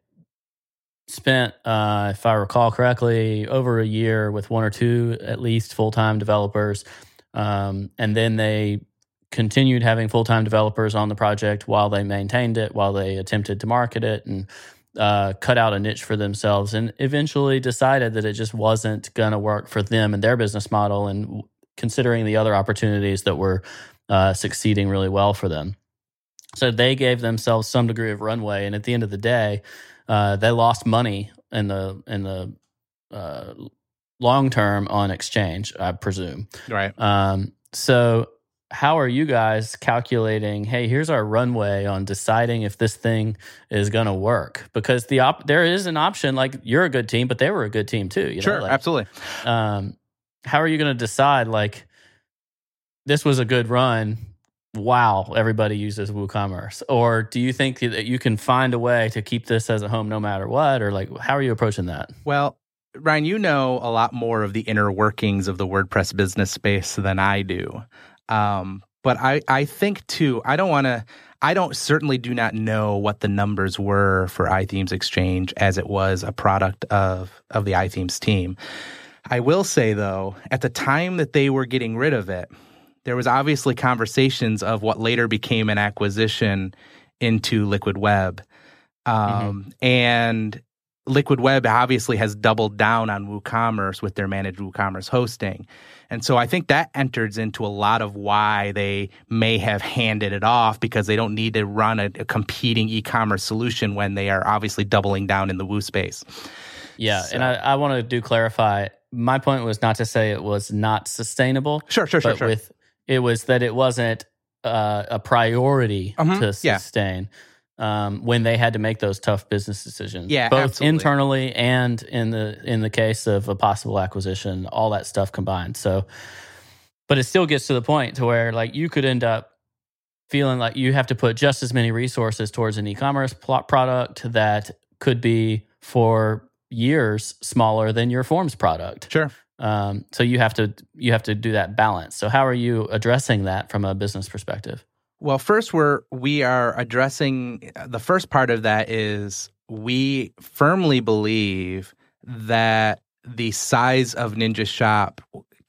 spent, uh, if I recall correctly, over a year with one or two at least full-time developers. Um, and then they continued having full-time developers on the project while they maintained it, while they attempted to market it and uh, cut out a niche for themselves, and eventually decided that it just wasn't going to work for them and their business model, and considering the other opportunities that were uh, succeeding really well for them. So they gave themselves some degree of runway, and at the end of the day, uh, they lost money in the in the uh, long term on Exchange, I presume. Right. Um, so how are you guys calculating, hey, here's our runway on deciding if this thing is going to work? Because the op- there is an option, like you're a good team, but they were a good team too. You sure, know? Like, absolutely. Um, how are you going to decide, like, this was a good run, wow, everybody uses WooCommerce? Or do you think that you can find a way to keep this as a home no matter what? Or like, how are you approaching that? Well, Ryan, you know a lot more of the inner workings of the WordPress business space than I do. Um, but I, I think too, I don't want to, I don't certainly do not know what the numbers were for iThemes Exchange as it was a product of, of the iThemes team. I will say though, at the time that they were getting rid of it, there was obviously conversations of what later became an acquisition into Liquid Web. Um, mm-hmm. And Liquid Web obviously has doubled down on WooCommerce with their managed WooCommerce hosting. And so I think that enters into a lot of why they may have handed it off, because they don't need to run a, a competing e-commerce solution when they are obviously doubling down in the Woo space. Yeah, so. and I, I want to do clarify. My point was not to say it was not sustainable. Sure, sure, sure, but sure. With, it was that it wasn't uh, a priority mm-hmm. to yeah. sustain. Um, when they had to make those tough business decisions, yeah, both absolutely. internally and in the in the case of a possible acquisition, all that stuff combined. So, but it still gets to the point to where, like, you could end up feeling like you have to put just as many resources towards an e-commerce plot product that could be for years smaller than your Forms product. Sure. Um, so you have to you have to do that balance. So how are you addressing that from a business perspective? Well, first, we're we are addressing the first part of that is we firmly believe that the size of Ninja Shop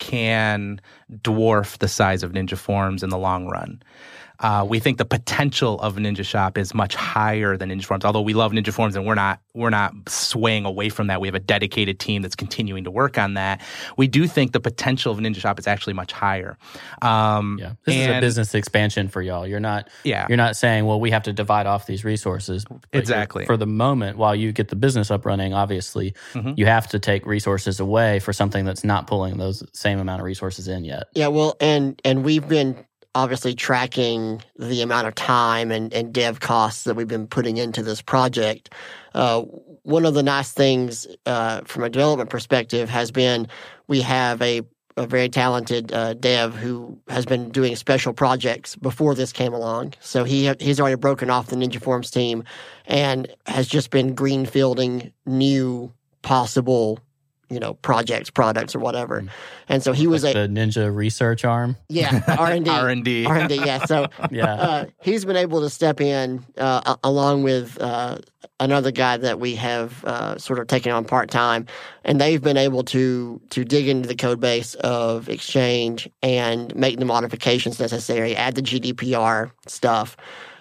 can dwarf the size of Ninja Forms in the long run. Uh, we think the potential of Ninja Shop is much higher than Ninja Forms. Although we love Ninja Forms and we're not we're not swaying away from that. We have a dedicated team that's continuing to work on that. We do think the potential of Ninja Shop is actually much higher. Um, yeah, this and, is a business expansion for y'all. You're not yeah. you're not saying, well, we have to divide off these resources. Exactly. For the moment, while you get the business up running, obviously, mm-hmm. you have to take resources away for something that's not pulling those same amount of resources in yet. Yeah, well, and and we've been obviously tracking the amount of time and, and dev costs that we've been putting into this project. Uh, one of the nice things uh, from a development perspective has been we have a, a very talented uh, dev who has been doing special projects before this came along. So he he's already broken off the Ninja Forms team and has just been greenfielding new possible you know, projects, products, or whatever. And so he was like a... the Ninja research arm? Yeah, R and D. R and D. R and D, yeah. So yeah. Uh, he's been able to step in uh, along with uh, another guy that we have uh, sort of taken on part-time, and they've been able to to dig into the code base of Exchange and make the modifications necessary, add the G D P R stuff.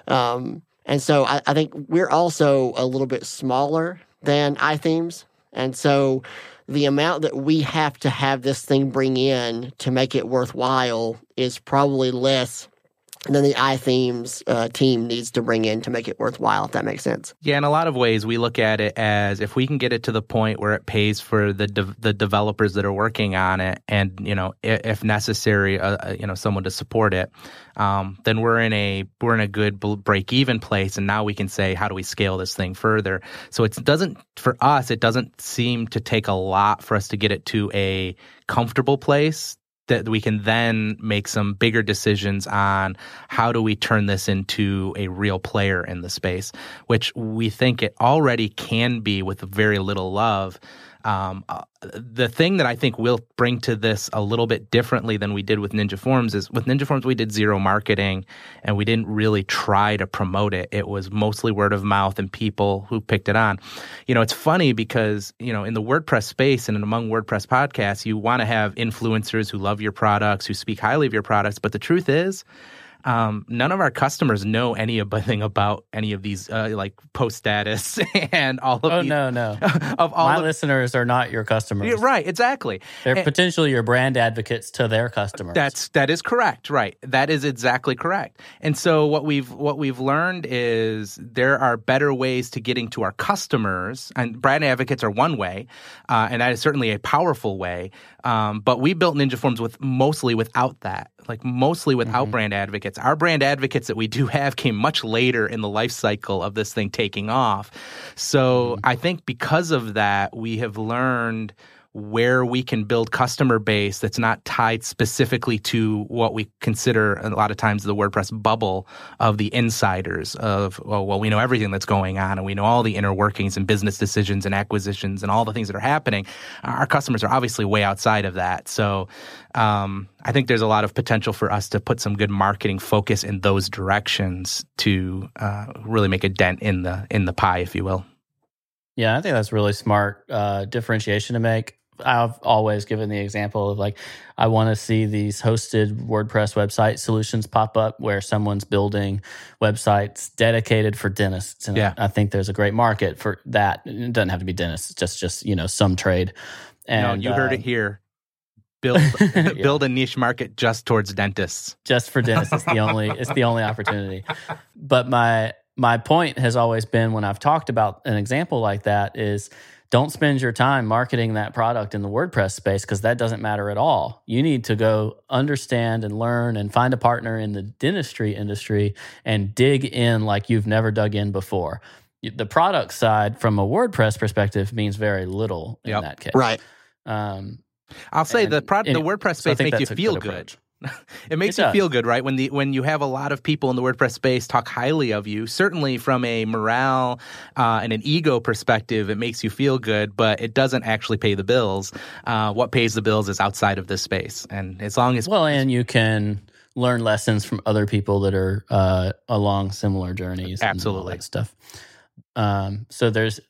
Um, and so I, I think we're also a little bit smaller than iThemes, and so the amount that we have to have this thing bring in to make it worthwhile is probably less than the iThemes uh, team needs to bring in to make it worthwhile, if that makes sense. Yeah, in a lot of ways, we look at it as if we can get it to the point where it pays for the de- the developers that are working on it, and you know, if, if necessary, uh, you know, someone to support it, um, then we're in a we're in a good break even place, and now we can say, how do we scale this thing further? So it doesn't for us, it doesn't seem to take a lot for us to get it to a comfortable place that we can then make some bigger decisions on how do we turn this into a real player in the space, which we think it already can be with very little love. Um, uh, the thing that I think we'll bring to this a little bit differently than we did with Ninja Forms is with Ninja Forms, we did zero marketing and we didn't really try to promote it. It was mostly word of mouth and people who picked it on. You know, it's funny because, you know, in the WordPress space and among WordPress podcasts, you want to have influencers who love your products, who speak highly of your products. But the truth is, Um, none of our customers know anything about any of these, uh, like post status and all of. Oh these, no, no! of all My of, listeners are not your customers. Yeah, right, exactly. They're and, potentially your brand advocates to their customers. That's that is correct. Right, that is exactly correct. And so what we've what we've learned is there are better ways to getting to our customers, and brand advocates are one way, uh, and that is certainly a powerful way. Um, but we built Ninja Forms with mostly without that, like mostly without mm-hmm. brand advocates. Our brand advocates that we do have came much later in the life cycle of this thing taking off. So mm-hmm. I think because of that, we have learned where we can build customer base that's not tied specifically to what we consider a lot of times the WordPress bubble of the insiders of, well, well, we know everything that's going on and we know all the inner workings and business decisions and acquisitions and all the things that are happening. Our customers are obviously way outside of that. So um, I think there's a lot of potential for us to put some good marketing focus in those directions to uh, really make a dent in the in the pie, if you will. Yeah, I think that's really smart uh, differentiation to make. I've always given the example of like, I want to see these hosted WordPress website solutions pop up where someone's building websites dedicated for dentists. And yeah. I, I think there's a great market for that. It doesn't have to be dentists, just, just you know, some trade. And, no, you uh, heard it here. Build yeah. build a niche market just towards dentists. Just for dentists. It's the only, it's the only opportunity. But my my point has always been when I've talked about an example like that is, don't spend your time marketing that product in the WordPress space because that doesn't matter at all. You need to go understand and learn and find a partner in the dentistry industry and dig in like you've never dug in before. The product side from a WordPress perspective means very little in yep. that case. Right. Um, I'll say and, the pro- the and, WordPress so space makes you feel good. good. It makes it you does. feel good, right? When the when you have a lot of people in the WordPress space talk highly of you, certainly from a morale uh, and an ego perspective, it makes you feel good, but it doesn't actually pay the bills. Uh, what pays the bills is outside of this space. And as long as... Well, and you can learn lessons from other people that are uh, along similar journeys. Absolutely. And all that stuff. Um, so there's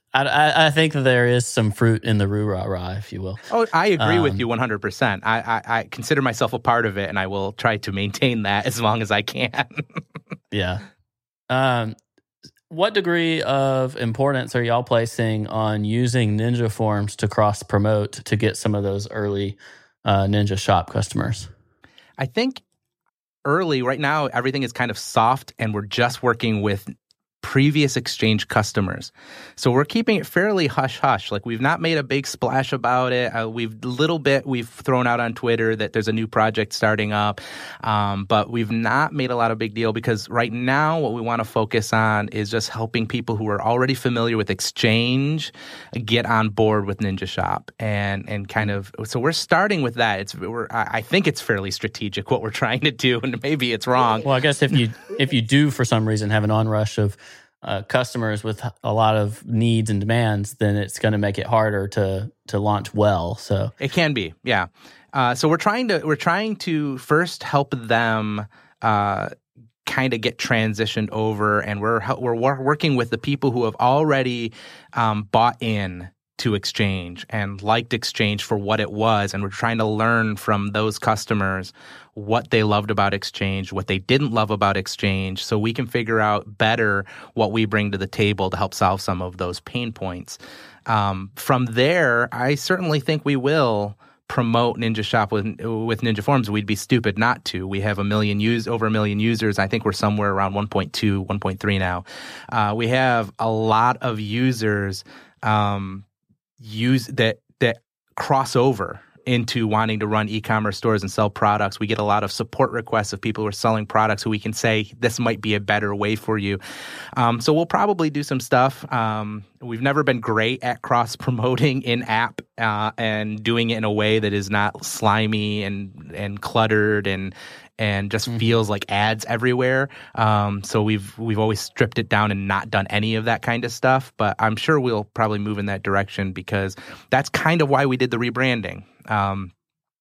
I, I, I think that there is some fruit in the roo-rah-rah, if you will. Oh, I agree Um, with you one hundred percent. I, I, I consider myself a part of it, and I will try to maintain that as long as I can. Yeah. Um, what degree of importance are y'all placing on using Ninja Forms to cross-promote to get some of those early uh, Ninja Shop customers? I think early, right now, everything is kind of soft, and we're just working with previous Exchange customers. So we're keeping it fairly hush-hush. Like, we've not made a big splash about it. Uh, we've little bit we've thrown out on Twitter that there's a new project starting up, um, but we've not made a lot of big deal because right now what we want to focus on is just helping people who are already familiar with Exchange get on board with Ninja Shop, and and kind of so we're starting with that. It's we're I I think it's fairly strategic what we're trying to do, and maybe it's wrong. Well, I guess if you if you do for some reason have an onrush of uh, customers with a lot of needs and demands, then it's going to make it harder to to launch well. So it can be, yeah. Uh, so we're trying to we're trying to first help them uh, kind of get transitioned over, and we're we're working with the people who have already um, bought in to Exchange and liked Exchange for what it was, and we're trying to learn from those customers what they loved about Exchange, what they didn't love about Exchange, so we can figure out better what we bring to the table to help solve some of those pain points. Um, from there, I certainly think we will promote Ninja Shop with with Ninja Forms. We'd be stupid not to. We have a million use over a million users. I think we're somewhere around one point two, one point three now. Uh, we have a lot of users um, use that that cross over into wanting to run e-commerce stores and sell products. We get a lot of support requests of people who are selling products who we can say, this might be a better way for you. Um, so we'll probably do some stuff. Um, we've never been great at cross-promoting in-app uh, and doing it in a way that is not slimy and and cluttered and and just mm-hmm. feels like ads everywhere. Um, so we've we've always stripped it down and not done any of that kind of stuff. But I'm sure we'll probably move in that direction because that's kind of why we did the rebranding. Um,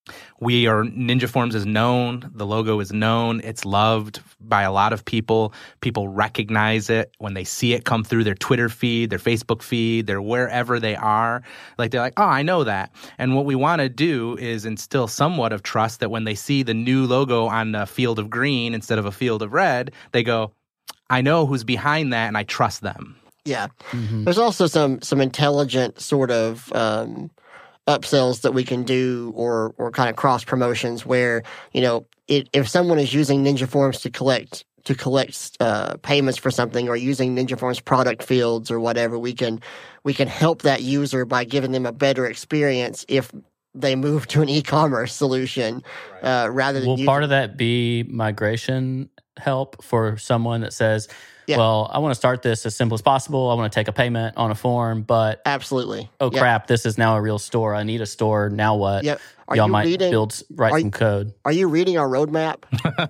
we are Ninja Forms is known. The logo is known. It's loved by a lot of people. People recognize it when they see it come through their Twitter feed, their Facebook feed, their wherever they are. Like they're like, oh, I know that. And what we want to do is instill somewhat of trust that when they see the new logo on a field of green instead of a field of red, they go, I know who's behind that and I trust them. Yeah. Mm-hmm. There's also some some intelligent sort of um, upsells that we can do or or kind of cross promotions where, you know, it, if someone is using Ninja Forms to collect to collect uh, payments for something or using Ninja Forms product fields or whatever, we can we can help that user by giving them a better experience if they move to an e-commerce solution uh, rather than will using- part of that be migration help for someone that says, Yeah. well, I want to start this as simple as possible. I want to take a payment on a form, but Absolutely. oh Yep. crap, this is now a real store. I need a store. Now what? Yep. Are Y'all you might reading, build write are some you- code. Are you reading our roadmap?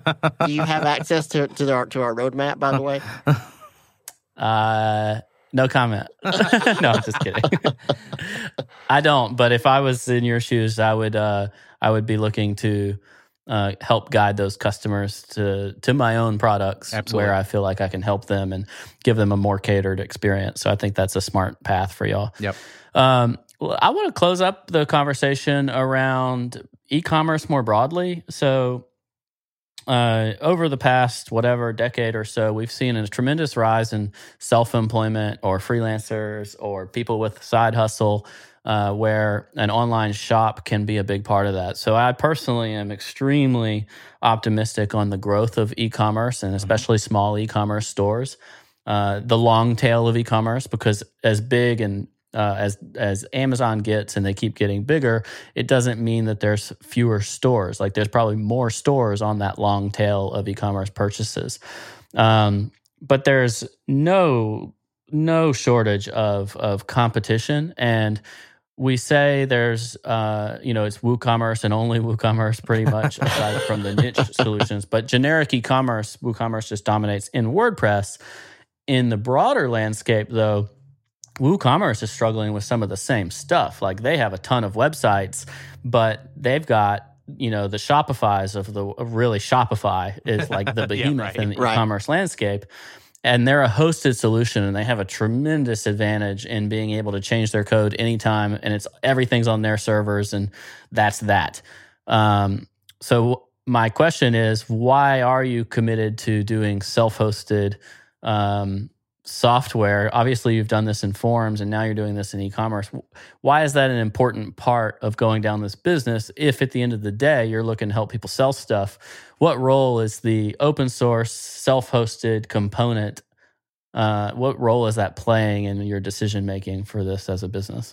Do you have access to to our to our roadmap, by the way? Uh, no comment. No, I'm just kidding. I don't. But if I was in your shoes, I would. Uh, I would be looking to uh, help guide those customers to to my own products, Absolutely. where I feel like I can help them and give them a more catered experience. So I think that's a smart path for y'all. Yep. Um, well, I want to close up the conversation around e-commerce more broadly. So. Uh, over the past, whatever, decade or so, we've seen a tremendous rise in self-employment or freelancers or people with side hustle uh, where an online shop can be a big part of that. So I personally am extremely optimistic on the growth of e-commerce and especially small e-commerce stores, uh, the long tail of e-commerce, because as big and Uh, as as Amazon gets and they keep getting bigger, it doesn't mean that there's fewer stores. Like there's probably more stores on that long tail of e-commerce purchases. Um, but there's no no shortage of of competition, and we say there's uh, you know it's WooCommerce and only WooCommerce pretty much aside from the niche solutions. But generic e-commerce, WooCommerce just dominates in WordPress. In the broader landscape, though, WooCommerce is struggling with some of the same stuff. Like they have a ton of websites, but they've got, you know, the Shopifys of the of really Shopify is like the behemoth Yeah, right. in the Right. e-commerce landscape. and they're a hosted solution, and they have a tremendous advantage in being able to change their code anytime, and it's everything's on their servers, and that's that. Um, so my question is, why are you committed to doing self-hosted um, software? Obviously, you've done this in forms, and now you're doing this in e-commerce. Why is that an important part of going down this business if at the end of the day you're looking to help people sell stuff? What role is the open source self-hosted component, uh, what role is that playing in your decision-making for this as a business?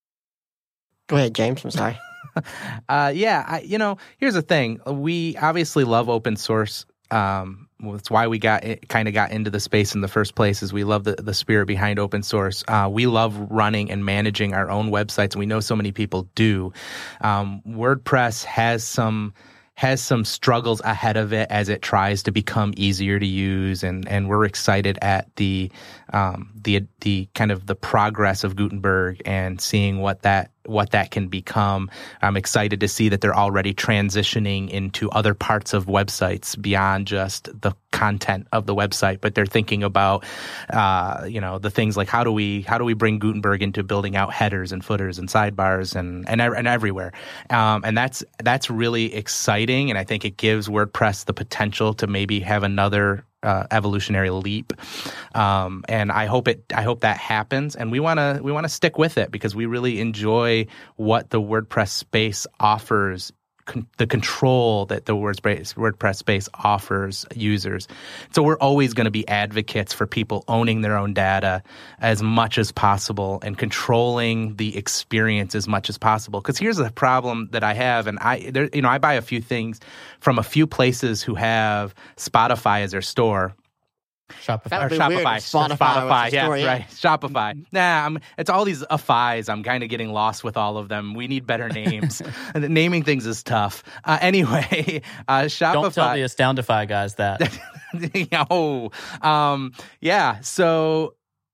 Go ahead, James. I'm sorry. uh, yeah, I, you know, here's the thing. We obviously love open source. Um, well, that's why we got kind of got into the space in the first place. Is we love the, the spirit behind open source. Uh, we love running and managing our own websites, and we know so many people do. Um, WordPress has some has some struggles ahead of it as it tries to become easier to use, and, and we're excited at the um, the the kind of the progress of Gutenberg and seeing what that what that can become. I'm excited to see that they're already transitioning into other parts of websites beyond just the content of the website, but they're thinking about uh, you know the things like how do we how do we bring Gutenberg into building out headers and footers and sidebars and and, and everywhere, um, and that's that's really exciting, and I think it gives WordPress the potential to maybe have another Uh, evolutionary leap, um, and I hope it. I hope that happens, and we want to. We want to stick with it because we really enjoy what the WordPress space offers. Con- the control that the WordPress WordPress space offers users. So we're always going to be advocates for people owning their own data as much as possible and controlling the experience as much as possible. Because here's the problem that I have, and I, there, you know, I buy a few things from a few places who have Spotify as their store. Shopify. That would Or be Shopify. weird if Spotify was the yeah, store, yeah. right. Shopify. Nah, I'm, it's all these Afis. I'm kind of getting lost with all of them. We need better names. Naming things is tough. Uh, anyway, uh, Shopify. Don't tell the Astoundify guys that. oh, um, yeah. So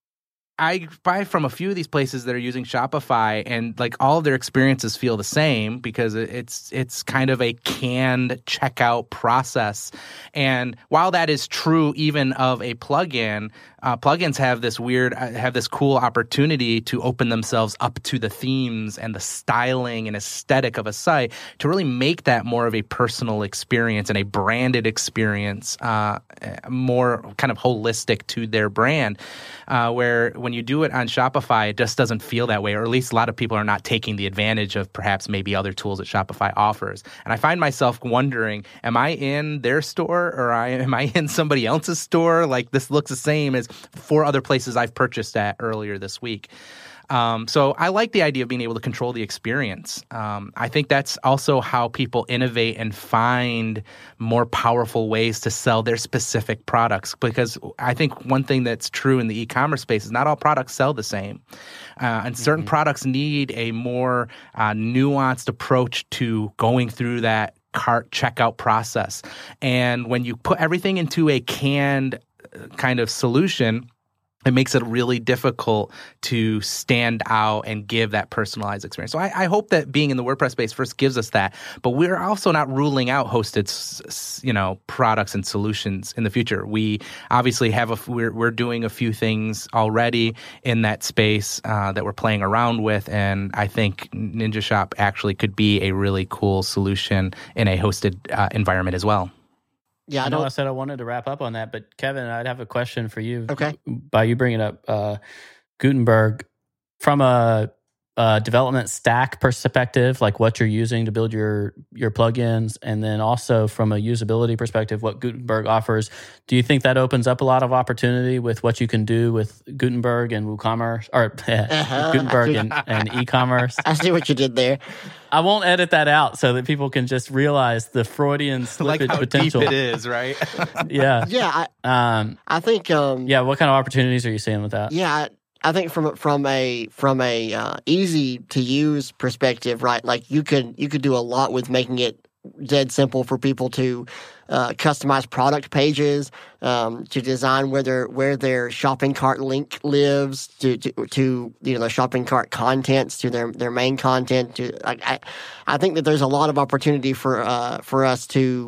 I buy from a few of these places that are using Shopify, and like all of their experiences feel the same because it's it's kind of a canned checkout process. And while that is true even of a plugin, uh, plugins have this weird, uh, have this cool opportunity to open themselves up to the themes and the styling and aesthetic of a site to really make that more of a personal experience and a branded experience, uh, more kind of holistic to their brand, uh, where when you do it on Shopify, it just doesn't feel that way, or at least a lot of people are not taking the advantage of perhaps maybe other tools that Shopify offers. And I find myself wondering, am I in their store or I, am I in somebody else's store? Like this looks the same as four other places I've purchased at earlier this week. Um, so I like the idea of being able to control the experience. Um, I think that's also how people innovate and find more powerful ways to sell their specific products. Because I think one thing that's true in the e-commerce space is not all products sell the same. Uh, and certain mm-hmm. products need a more uh, nuanced approach to going through that cart checkout process. And when you put everything into a canned kind of solution, it makes it really difficult to stand out and give that personalized experience. So I, I hope that being in the WordPress space first gives us that, but we're also not ruling out hosted, you know, products and solutions in the future. We obviously have a we're we're doing a few things already in that space uh, that we're playing around with, and I think Ninja Shop actually could be a really cool solution in a hosted uh, environment as well. Yeah, I, I know don't... I said I wanted to wrap up on that, but Kevin, I'd have a question for you. Okay. By you bringing up uh, Gutenberg, from a, a development stack perspective, like what you're using to build your your plugins, and then also from a usability perspective, what Gutenberg offers, do you think that opens up a lot of opportunity with what you can do with Gutenberg and WooCommerce, or uh-huh. Gutenberg and, and e-commerce? I see what you did there. I won't edit that out so that people can just realize the Freudian slippage like how potential. Deep it is, right? yeah. Yeah. I, um, I think. Um, yeah. What kind of opportunities are you seeing with that? Yeah. I, I think from from a from a uh, easy to use perspective, right? Like you could you could do a lot with making it dead simple for people to uh, customize product pages, um, to design where their where their shopping cart link lives, to to, to you know the shopping cart contents, to their, their main content. To I, I I think that there's a lot of opportunity for uh, for us to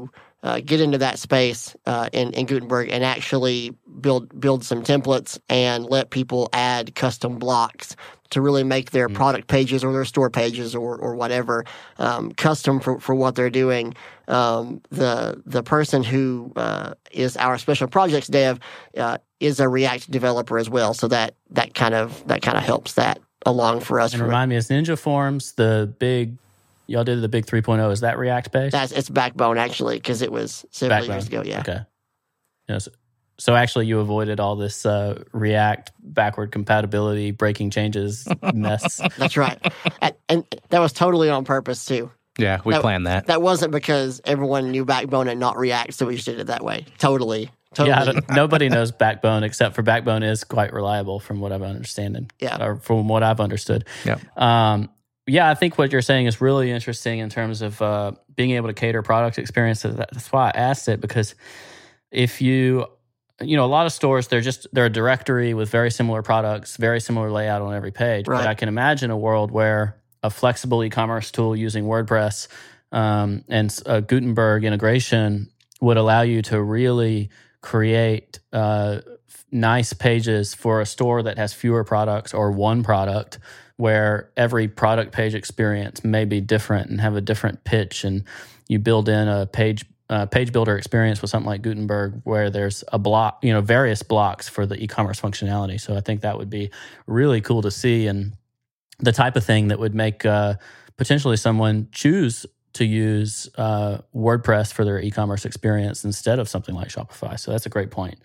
uh, get into that space uh, in, in Gutenberg and actually build build some templates and let people add custom blocks to really make their mm-hmm. product pages or their store pages or or whatever um, custom for, for what they're doing. Um, the the person who uh, is our special projects dev uh, is a React developer as well, so that that kind of that kind of helps that along for us. And remind me, is Ninja Forms the big? Y'all did the big three point oh. Is that React based? That's it's Backbone actually, because it was several Backbone. years ago. Yeah. Okay. Yes. So actually, you avoided all this uh, React backward compatibility breaking changes mess. That's right, and, and that was totally on purpose too. Yeah, we that, planned that. That wasn't because everyone knew Backbone and not React, so we just did it that way. Totally. Totally. Yeah, I don't, nobody knows Backbone except for Backbone is quite reliable from what I'm understanding. Yeah. Or from what I've understood. Yeah. Um, yeah, I think what you're saying is really interesting in terms of uh, being able to cater product experiences. That's why I asked it, because if you, you know, a lot of stores, they're just, they're a directory with very similar products, very similar layout on every page. Right. But I can imagine a world where a flexible e-commerce tool using WordPress um, and a Gutenberg integration would allow you to really create uh, nice pages for a store that has fewer products or one product, where every product page experience may be different and have a different pitch, and you build in a page uh, page builder experience with something like Gutenberg, where there's a block, you know, various blocks for the e-commerce functionality. So I think that would be really cool to see, and the type of thing that would make uh, potentially someone choose to use uh, WordPress for their e-commerce experience instead of something like Shopify. So that's a great point.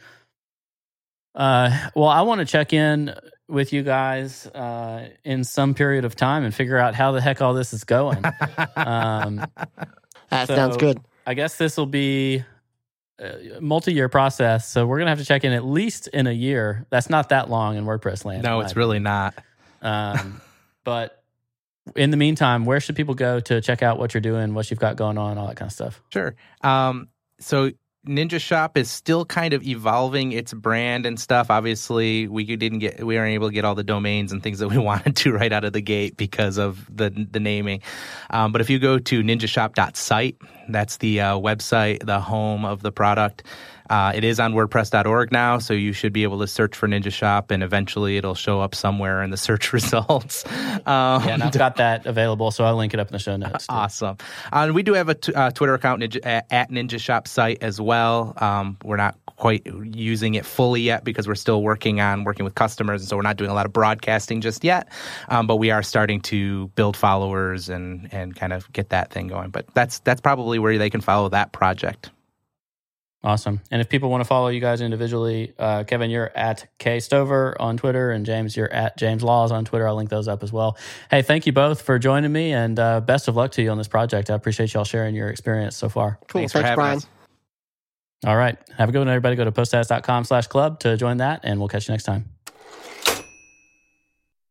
Uh, well, I want to check in with you guys uh, in some period of time and figure out how the heck all this is going. Um, that so sounds good. I guess this will be a multi-year process, so we're going to have to check in at least in a year. That's not that long in WordPress land. No, it's really not. Um, but in the meantime, where should people go to check out what you're doing, what you've got going on, all that kind of stuff? Sure. Um, so Ninja Shop is still kind of evolving its brand and stuff. Obviously, we didn't get, we weren't able to get all the domains and things that we wanted to right out of the gate because of the the naming. Um, but if you go to ninja shop dot site, that's the uh, website, the home of the product. Uh, it is on WordPress dot org now, so you should be able to search for Ninja Shop, and eventually it'll show up somewhere in the search results. Um, yeah, and I've got that available, so I'll link it up in the show notes. Too. Awesome. Uh, and we do have a t- uh, Twitter account ninja, uh, at Ninja Shop site as well. Um, we're not quite using it fully yet because we're still working on working with customers, and so we're not doing a lot of broadcasting just yet. Um, but we are starting to build followers and and kind of get that thing going. But that's that's probably where they can follow that project. Awesome. And if people want to follow you guys individually, uh, Kevin, you're at K Stover on Twitter, and James, you're at James Laws on Twitter. I'll link those up as well. Hey, thank you both for joining me, and uh, best of luck to you on this project. I appreciate y'all sharing your experience so far. Cool. Thanks, Thanks, for Brian. us. All right. Have a good one, everybody. Go to poststatus dot com slash club to join that, and we'll catch you next time.